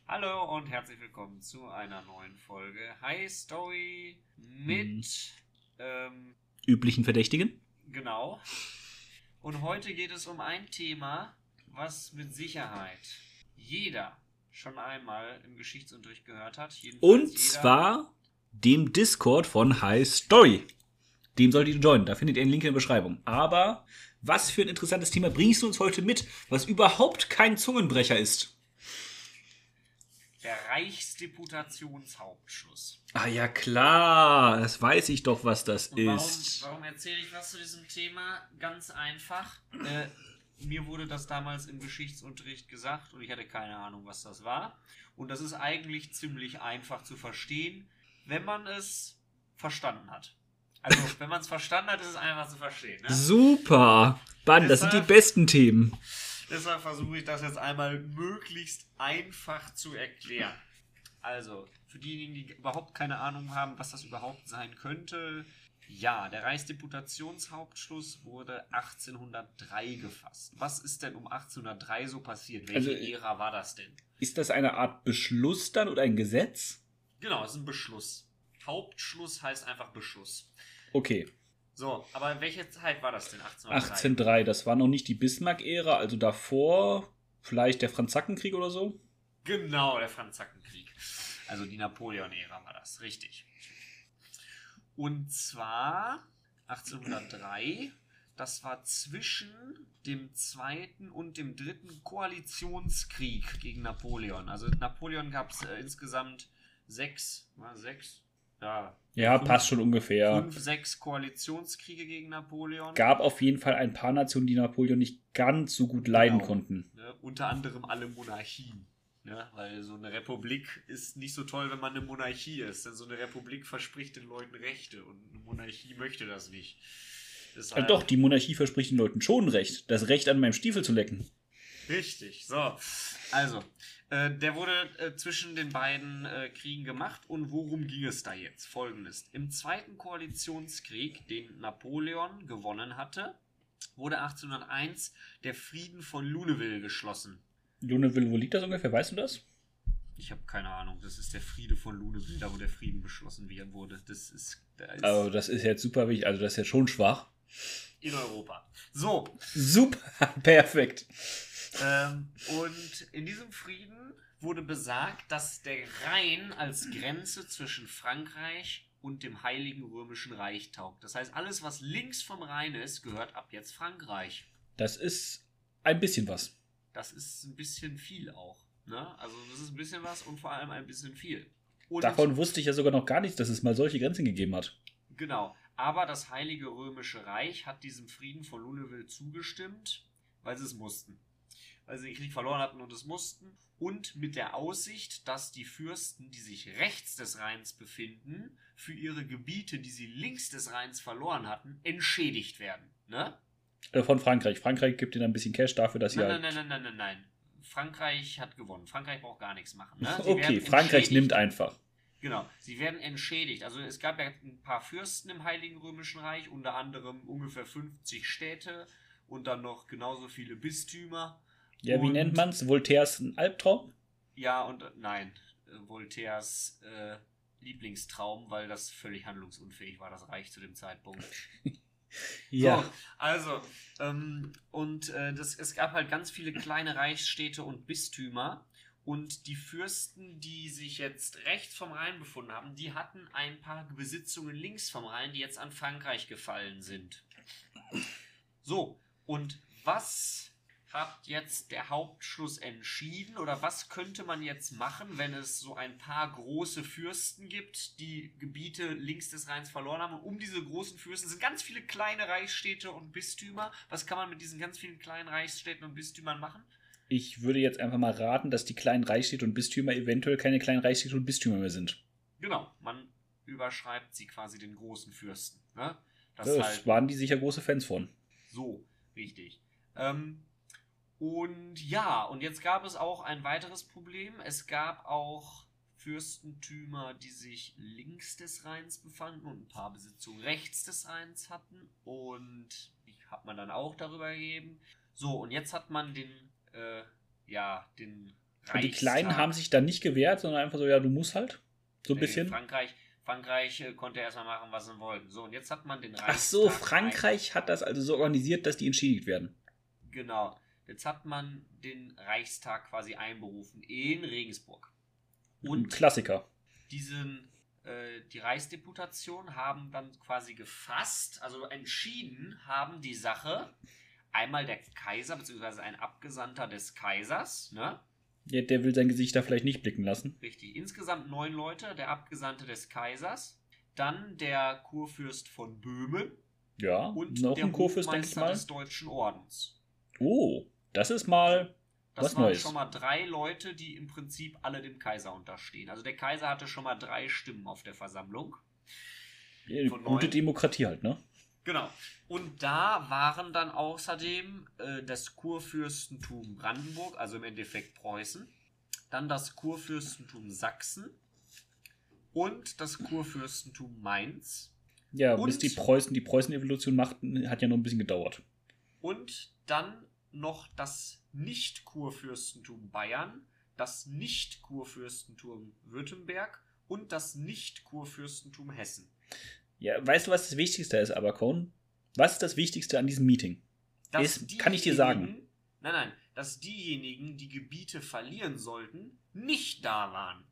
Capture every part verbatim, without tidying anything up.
Hallo und herzlich willkommen zu einer neuen Folge Hi Story mit Hm. ähm, Üblichen Verdächtigen? genau. Und heute geht es um ein Thema, was mit Sicherheit jeder schon einmal im Geschichtsunterricht gehört hat. Jedenfalls Und jeder. zwar dem Discord von Hi Story. Dem solltet ihr joinen, da findet ihr einen Link in der Beschreibung. Aber was für ein interessantes Thema bringst du uns heute mit, was überhaupt kein Zungenbrecher ist? Der Reichsdeputationshauptschluss. Ah ja, klar, das weiß ich doch, was das Und warum, ist. warum erzähle ich was zu diesem Thema? Ganz einfach. Äh, mir wurde das damals im Geschichtsunterricht gesagt und ich hatte keine Ahnung, was das war. Und das ist eigentlich ziemlich einfach zu verstehen, wenn man es verstanden hat. Also, wenn man es verstanden hat, ist es einfach zu verstehen. Ne? Super. Bann, das sind die Deshalb- besten Themen. Deshalb versuche ich das jetzt einmal möglichst einfach zu erklären. Also, für diejenigen, die überhaupt keine Ahnung haben, was das überhaupt sein könnte. Ja, der Reichsdeputationshauptschluss wurde achtzehnhundertdrei gefasst. Was ist denn um achtzehnhundertdrei so passiert? Welche Also, Ära war das denn? Ist das eine Art Beschluss dann oder ein Gesetz? Genau, es ist ein Beschluss. Hauptschluss heißt einfach Beschluss. Okay. So, aber welche Zeit war das denn? achtzehnhundertdrei? achtzehnhundertdrei, das war noch nicht die Bismarck-Ära, also davor vielleicht der Franz-Zacken-Krieg oder so? Genau, der Franz-Zacken-Krieg. Also die Napoleon-Ära war das, richtig. Und zwar achtzehnhundertdrei, das war zwischen dem zweiten und dem dritten Koalitionskrieg gegen Napoleon. Also Napoleon gab es äh, insgesamt sechs, war sechs? Ja, Ja, fünf, passt schon ungefähr. fünf, sechs Koalitionskriege gegen Napoleon. Gab auf jeden Fall ein paar Nationen, die Napoleon nicht ganz so gut leiden Genau. konnten. Ne, unter anderem alle Monarchien. Ne, weil so eine Republik ist nicht so toll, wenn man eine Monarchie ist. Denn so eine Republik verspricht den Leuten Rechte und eine Monarchie möchte das nicht. Ja, Deshalb, doch, die Monarchie verspricht den Leuten schon Recht. Das Recht, an meinem Stiefel zu lecken. Richtig, so. Also, äh, der wurde äh, zwischen den beiden äh, Kriegen gemacht. Und worum ging es da jetzt? Folgendes. Im zweiten Koalitionskrieg, den Napoleon gewonnen hatte, wurde achtzehnhunderteins der Frieden von Luneville geschlossen. Luneville, wo liegt das ungefähr? Weißt du das? Ich habe keine Ahnung. Das ist der Friede von Luneville, da wo der Frieden beschlossen wurde. Das ist, da ist Also, das ist jetzt super wichtig. Also, das ist jetzt schon schwach. in Europa. So, Super, perfekt. ähm, und in diesem Frieden wurde besagt, dass der Rhein als Grenze zwischen Frankreich und dem Heiligen Römischen Reich taugt. Das heißt, alles, was links vom Rhein ist, gehört ab jetzt Frankreich. Das ist ein bisschen was. Das ist ein bisschen viel auch. Ne? Also das ist ein bisschen was und vor allem ein bisschen viel. Und Davon wusste ich ja sogar noch gar nichts, dass es mal solche Grenzen gegeben hat. Genau. Aber das Heilige Römische Reich hat diesem Frieden von Luneville zugestimmt, weil sie es mussten. Weil sie den Krieg verloren hatten und es mussten. Und mit der Aussicht, dass die Fürsten, die sich rechts des Rheins befinden, für ihre Gebiete, die sie links des Rheins verloren hatten, entschädigt werden. Ne? Äh, Von Frankreich. Frankreich gibt ihnen ein bisschen Cash dafür, dass sie Nein, halt... nein, nein, nein, nein, nein, nein. Frankreich hat gewonnen. Frankreich braucht gar nichts machen. Ne? Sie Okay, werden Frankreich entschädigt. nimmt einfach. Genau, sie werden entschädigt. Also es gab ja ein paar Fürsten im Heiligen Römischen Reich, unter anderem ungefähr fünfzig Städte und dann noch genauso viele Bistümer. Ja, wie Und- nennt man's? Voltaires ein Albtraum? Ja, und äh, nein, äh, Voltaires äh, Lieblingstraum, weil das völlig handlungsunfähig war, das Reich zu dem Zeitpunkt. So, also, ähm, und äh, das, es gab halt ganz viele kleine Reichsstädte und Bistümer. Und die Fürsten, die sich jetzt rechts vom Rhein befunden haben, die hatten ein paar Besitzungen links vom Rhein, die jetzt an Frankreich gefallen sind. So, und was hat jetzt der Hauptschluss entschieden? Oder was könnte man jetzt machen, wenn es so ein paar große Fürsten gibt, die Gebiete links des Rheins verloren haben? Und um diese großen Fürsten sind ganz viele kleine Reichsstädte und Bistümer. Was kann man mit diesen ganz vielen kleinen Reichsstädten und Bistümern machen? Ich würde jetzt einfach mal raten, dass die kleinen Reichsstädte und Bistümer eventuell keine kleinen Reichsstädte und Bistümer mehr sind. Genau, man überschreibt sie quasi den großen Fürsten. Ne? Das Das halt waren die sicher große Fans von. so, richtig. Ähm, und ja, und jetzt gab es auch ein weiteres Problem. Es gab auch Fürstentümer, die sich links des Rheins befanden und ein paar Besitzungen rechts des Rheins hatten. Und die hat man dann auch darüber gegeben. So, und jetzt hat man den, äh, ja, den Und die Kleinen haben sich dann nicht gewehrt, sondern einfach so, ja, du musst halt. So ein nee, bisschen. Frankreich, Frankreich äh, konnte erstmal machen, was sie wollten. So, und jetzt hat man den Reichstag. Ach so, Frankreich hat das also so organisiert, dass die entschädigt werden. Genau. Jetzt hat man den Reichstag quasi einberufen in Regensburg. Und ein Klassiker. Diesen, äh, die Reichsdeputation haben dann quasi gefasst, also entschieden haben die Sache einmal der Kaiser, beziehungsweise ein Abgesandter des Kaisers, ne? Ja, der will sein Gesicht da vielleicht nicht blicken lassen. Richtig. Insgesamt neun Leute, der Abgesandte des Kaisers, dann der Kurfürst von Böhmen. Ja, und noch der ein Kurfürst, denke ich mal. des Deutschen Ordens. Oh, das ist mal das was waren Neues. Schon mal drei Leute, die im Prinzip alle dem Kaiser unterstehen. Also der Kaiser hatte schon mal drei Stimmen auf der Versammlung. Ja, gute Demokratie halt, ne? Genau. Und da waren dann außerdem äh, das Kurfürstentum Brandenburg, also im Endeffekt Preußen, dann das Kurfürstentum Sachsen und das Kurfürstentum Mainz. Ja, und, bis die Preußen die Preußen-Evolution machten, hat ja noch ein bisschen gedauert. Und dann noch das Nicht-Kurfürstentum Bayern, das Nicht-Kurfürstentum Württemberg und das Nicht-Kurfürstentum Hessen. Ja, weißt du, was das Wichtigste ist, Abercon? Was ist das Wichtigste an diesem Meeting? Ist, kann ich dir sagen. Nein, nein, dass diejenigen, die Gebiete verlieren sollten, nicht da waren.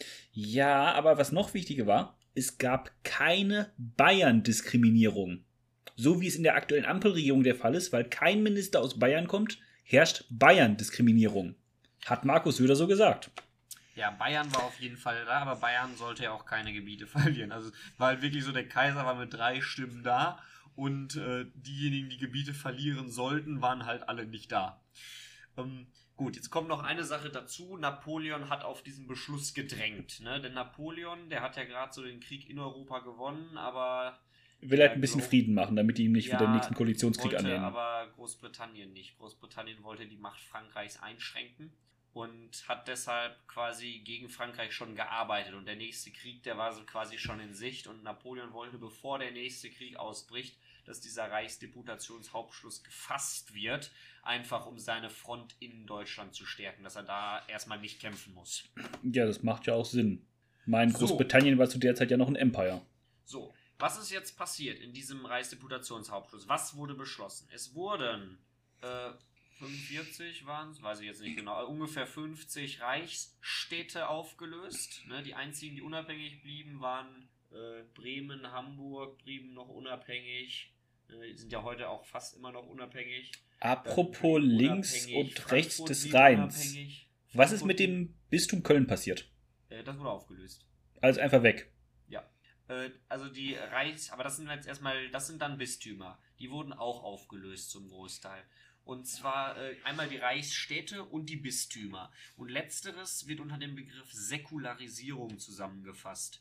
Ja, aber was noch wichtiger war, es gab keine Bayern-Diskriminierung. So wie es in der aktuellen Ampelregierung der Fall ist, weil kein Minister aus Bayern kommt, herrscht Bayern-Diskriminierung. Hat Markus Söder so gesagt. Ja, Bayern war auf jeden Fall da, aber Bayern sollte ja auch keine Gebiete verlieren. Also war halt wirklich so, der Kaiser war mit drei Stimmen da und äh, diejenigen, die Gebiete verlieren sollten, waren halt alle nicht da. Ähm, gut, jetzt kommt noch eine Sache dazu. Napoleon hat auf diesen Beschluss gedrängt. Ne? Denn Napoleon, der hat ja gerade so den Krieg in Europa gewonnen, aber... Will halt ein bisschen glaub, Frieden machen, damit die ihm nicht ja, wieder den nächsten Koalitionskrieg wollte annehmen. Aber Großbritannien nicht. Großbritannien wollte die Macht Frankreichs einschränken und hat deshalb quasi gegen Frankreich schon gearbeitet. Und der nächste Krieg, der war so quasi schon in Sicht. Und Napoleon wollte, bevor der nächste Krieg ausbricht, dass dieser Reichsdeputationshauptschluss gefasst wird, einfach um seine Front in Deutschland zu stärken, dass er da erstmal nicht kämpfen muss. Ja, das macht ja auch Sinn. Mein So. Großbritannien war zu der Zeit ja noch ein Empire. So, was ist jetzt passiert in diesem Reichsdeputationshauptschluss? Was wurde beschlossen? Es wurden äh, fünfundvierzig waren es, weiß ich jetzt nicht genau, ungefähr fünfzig Reichsstädte aufgelöst. Ne? Die einzigen, die unabhängig blieben, waren äh, Bremen, Hamburg, blieben noch unabhängig. Äh, die sind ja heute auch fast immer noch unabhängig. Apropos äh, links und Frankfurt rechts blieb des Rheins. unabhängig. Was ist mit dem Bistum Köln passiert? Äh, das wurde aufgelöst. Also einfach weg. Ja. Äh, also die Reichs, aber das sind jetzt erstmal, das sind dann Bistümer. Die wurden auch aufgelöst zum Großteil. Und zwar äh, einmal die Reichsstädte und die Bistümer. Und letzteres wird unter dem Begriff Säkularisierung zusammengefasst.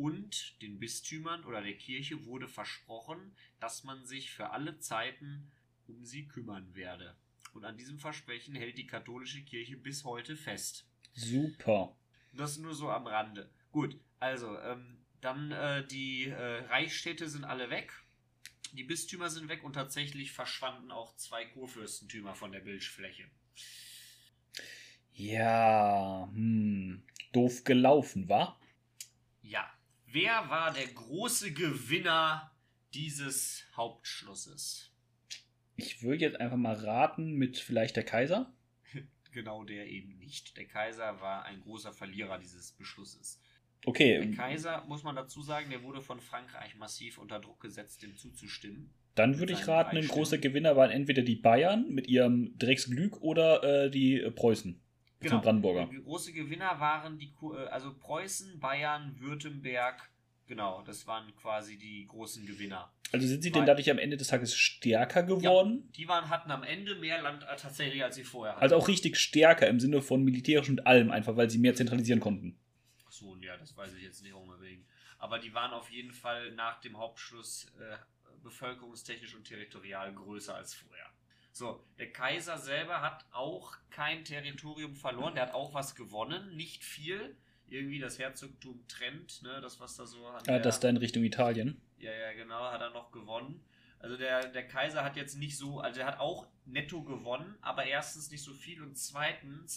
Und den Bistümern oder der Kirche wurde versprochen, dass man sich für alle Zeiten um sie kümmern werde. Und an diesem Versprechen hält die katholische Kirche bis heute fest. Super. Das nur so am Rande. Gut, also ähm, dann äh, die äh, Reichsstädte sind alle weg. Die Bistümer sind weg und tatsächlich verschwanden auch zwei Kurfürstentümer von der Bildfläche. Ja, hm, doof gelaufen, wa? Ja. Wer war der große Gewinner dieses Hauptschlusses? Ich würde jetzt einfach mal raten mit vielleicht der Kaiser. Genau der eben nicht. Der Kaiser war ein großer Verlierer dieses Beschlusses. Okay. Der Kaiser, muss man dazu sagen, der wurde von Frankreich massiv unter Druck gesetzt, dem zuzustimmen. Dann würde ich raten, ein großer Gewinner waren entweder die Bayern mit ihrem Drecksglück oder äh, die äh, Preußen. Genau. Brandenburger. Die große Gewinner waren die, also Preußen, Bayern, Württemberg. Genau, das waren quasi die großen Gewinner. Also sind sie denn dadurch am Ende des Tages stärker geworden? Ja, die waren, hatten am Ende mehr Land tatsächlich, als sie vorher hatten. Also auch richtig stärker im Sinne von militärisch und allem, einfach weil sie mehr zentralisieren konnten. Achso, ja, das weiß ich jetzt nicht unbedingt. Aber die waren auf jeden Fall nach dem Hauptschluss äh, bevölkerungstechnisch und territorial größer als vorher. So, der Kaiser selber hat auch kein Territorium verloren, der hat auch was gewonnen, nicht viel. Irgendwie das Herzogtum Trent, ne, das was da so... An ja, der, das da in Richtung Italien. Ja, ja, genau, hat er noch gewonnen. Also der, der Kaiser hat jetzt nicht so, also er hat auch netto gewonnen, aber erstens nicht so viel und zweitens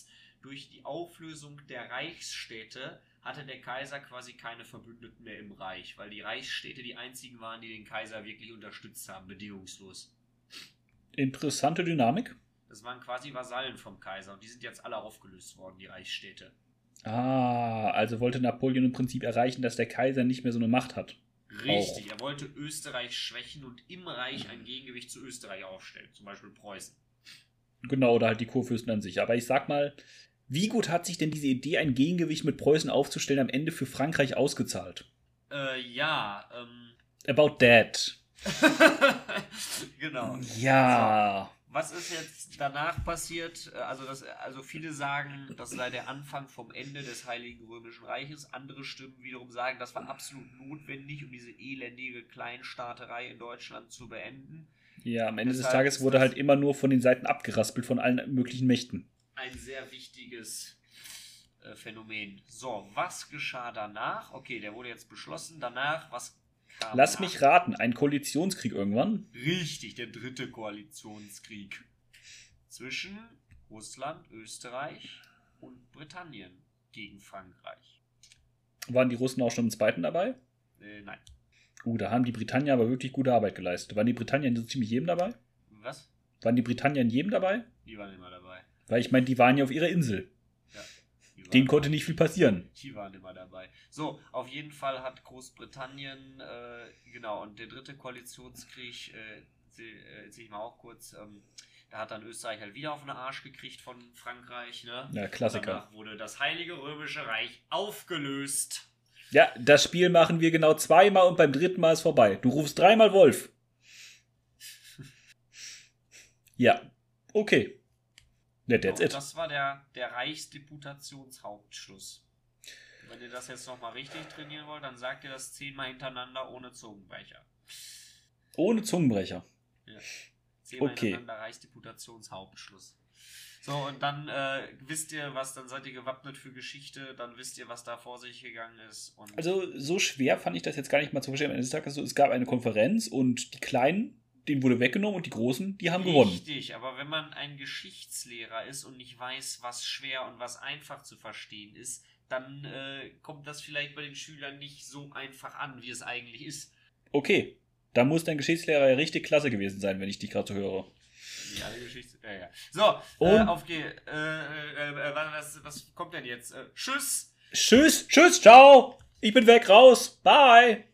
durch die Auflösung der Reichsstädte hatte der Kaiser quasi keine Verbündeten mehr im Reich, weil die Reichsstädte die einzigen waren, die den Kaiser wirklich unterstützt haben, bedingungslos. Interessante Dynamik. Das waren quasi Vasallen vom Kaiser und die sind jetzt alle aufgelöst worden, die Reichsstädte. Ah, also wollte Napoleon im Prinzip erreichen, dass der Kaiser nicht mehr so eine Macht hat. Richtig, oh. Er wollte Österreich schwächen und im Reich ein Gegengewicht zu Österreich aufstellen, zum Beispiel Preußen. Genau, oder halt die Kurfürsten an sich. Aber ich sag mal, wie gut hat sich denn diese Idee, ein Gegengewicht mit Preußen aufzustellen, am Ende für Frankreich ausgezahlt? Äh, ja, ähm... About that. Genau. Ja. So. Was ist jetzt danach passiert? Also, das, also viele sagen, das sei der Anfang vom Ende des Heiligen Römischen Reiches. Andere Stimmen wiederum sagen, das war absolut notwendig, um diese elendige Kleinstaaterei in Deutschland zu beenden. Ja, am Ende des Tages wurde halt immer nur von den Seiten abgeraspelt von allen möglichen Mächten. Ein sehr wichtiges äh, Phänomen. So, was geschah danach? Okay, der wurde jetzt beschlossen. Danach, was kam Lass nach? mich raten, ein Koalitionskrieg irgendwann? Richtig, der dritte Koalitionskrieg. Zwischen Russland, Österreich und Britannien gegen Frankreich. Waren die Russen auch schon im zweiten dabei? Äh, nein. Uh, da haben die Britannier aber wirklich gute Arbeit geleistet. Waren die Britannier in so ziemlich jedem dabei? Was? Waren die Britannier in jedem dabei? Die waren immer dabei. Weil ich meine, die waren ja auf ihrer Insel. Ja. Denen konnte nicht viel passieren. Die waren immer dabei. So, auf jeden Fall hat Großbritannien, äh, genau, und der dritte Koalitionskrieg, äh, erzähle ich mal auch kurz, ähm, da hat dann Österreich halt wieder auf den Arsch gekriegt von Frankreich, ne? Ja, Klassiker. Danach wurde das Heilige Römische Reich aufgelöst. Ja, das Spiel machen wir genau zweimal und beim dritten Mal ist vorbei. Du rufst dreimal Wolf. Ja, okay. Ja, that's So, it. das war der, der Reichsdeputationshauptschluss. Wenn ihr das jetzt nochmal richtig trainieren wollt, dann sagt ihr das zehnmal hintereinander ohne Zungenbrecher. Ohne Zungenbrecher. Ja. Zehnmal Okay. hintereinander Reichsdeputationshauptschluss. So, und dann äh, wisst ihr, was, dann seid ihr gewappnet für Geschichte, dann wisst ihr, was da vor sich gegangen ist. Und Also, so schwer fand ich das jetzt gar nicht mal zu verstehen. Am Ende des Tages, also, es gab eine Konferenz und die Kleinen, denen wurde weggenommen und die Großen, die haben gewonnen. Richtig, aber wenn man ein Geschichtslehrer ist und nicht weiß, was schwer und was einfach zu verstehen ist, dann äh, kommt das vielleicht bei den Schülern nicht so einfach an, wie es eigentlich ist. Okay, da muss dein Geschichtslehrer ja richtig klasse gewesen sein, wenn ich dich gerade so höre. Nicht alle Geschichts... Ja, ja. So, äh, auf G. Äh, äh, äh, was, was kommt denn jetzt? Äh, tschüss! Tschüss, tschüss, ciao! Ich bin weg, raus, bye!